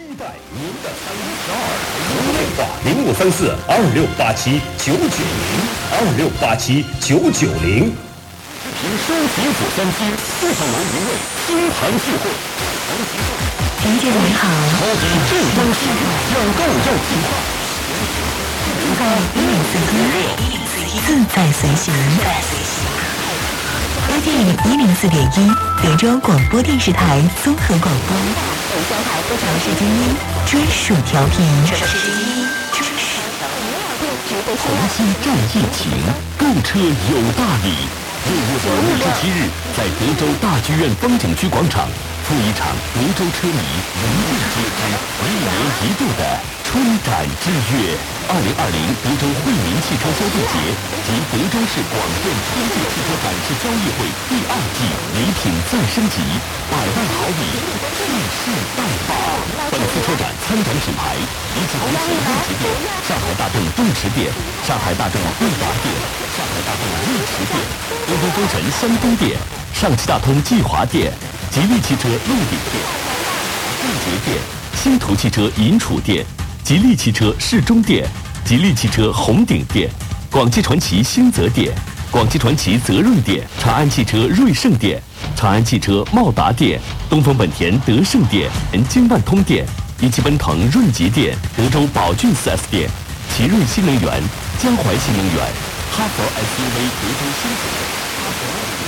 期待您的参与。电话053426879902687990。评书评府3期4号楼一位清谈聚会。 林姐你好。 超级正宗戏要够要计划。 在自在随行。FM 104.1，德州广播电视台综合广播。上海不城市精英专属调频。 红星战疫情，购车有大礼。6月27日，在德州大剧院风景区广场，赴一场德州车迷一见皆知、1年1度的春展之约。2020德州惠民汽车消费节及德州市广电春季汽车展示交易会第2季礼品再升级，100万好礼蓄势待发。本次车展参展品牌以及为其瑞奇店、上海大众动驰店、上海大众裕达店、上海大众瑞驰店、东风风神山东店、上汽大通济华店、吉利汽车陆鼎店、正捷店、星途汽车银楚店、吉利汽车市中店、吉利汽车红顶店、广汽传祺兴泽店、广汽传祺泽润店、长安汽车瑞盛店、长安汽车茂达店、东风本田德胜店、京万通店以及奔腾润吉店、德州宝骏 4S 店、奇瑞新能源、江淮新能源、哈佛 SUV 德州新品。